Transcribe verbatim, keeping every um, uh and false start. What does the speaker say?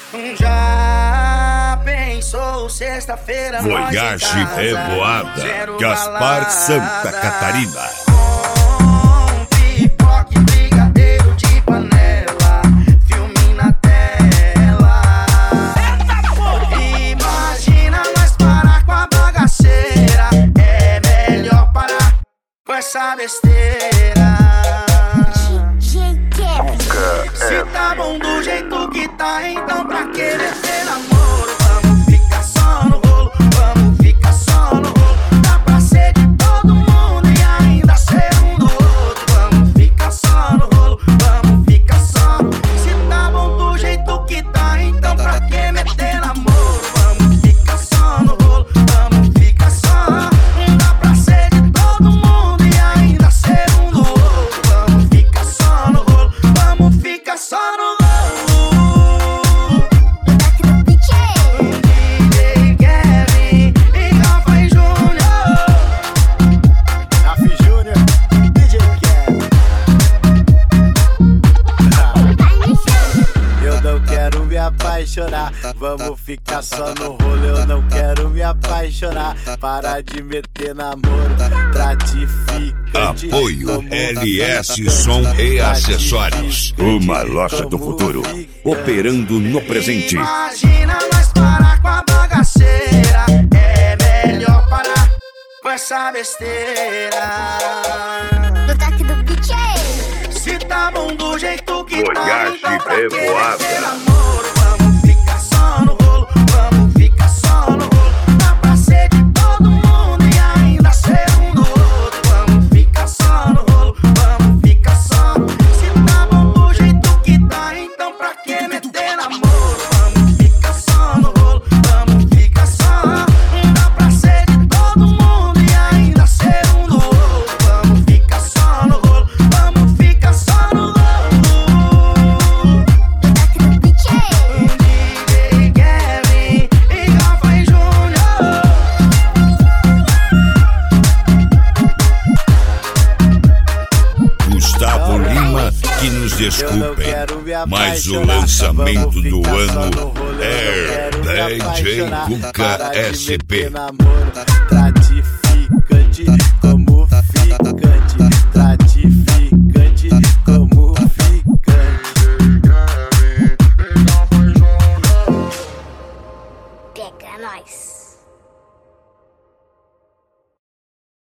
Já pensou sexta-feira Voyage Revoada, Gaspar, Santa Catarina. Com pipoca e brigadeiro de panela, filme na tela. Imagina nós parar com a bagaceira. É melhor parar com essa besteira. Se tá bom do jeito que tá, então pra que meter namoro? Vamos ficar só no rolo, vamos ficar só no rolo. Dá pra ser de todo mundo e ainda ser um do outro. Vamos ficar só no rolo, vamos ficar só no... Se tá bom do jeito que tá, então pra que meter namoro? Vamos ficar só no rolo, vamos ficar só. Dá pra ser de todo mundo e ainda ser um do outro. Vamos ficar só no rolo, vamos ficar só no rolo. Apaixonar, vamos ficar só no rolo. Eu não quero me apaixonar. Para de meter namoro, gratificante. Apoio L S Som e Acessórios. Uma loja do futuro, operando no presente. Imagina nós parar com a bagaceira. É melhor parar com essa besteira. No toque do D J. Se tá bom do jeito que tá, Voyage então pra que Revoada. meter namoro? Vamos ficar só no rolo, vamos ficar só no rolo. Dá pra ser de todo mundo e ainda ser um do outro. Vamos ficar só no rolo, vamos ficar só. Se tá bom do jeito que tá, então pra que meter namoro? Vamos ficar só no rolo, vamos ficar só. Dá pra ser de todo mundo e ainda ser um do outro. Vamos ficar só no rolo, vamos ficar só no rolo. D J Kevin e Rafael Júnior. Gustavo Lima, que nos desculpem, mas o lançamento do ano é D J Cuca S P. Gratificante como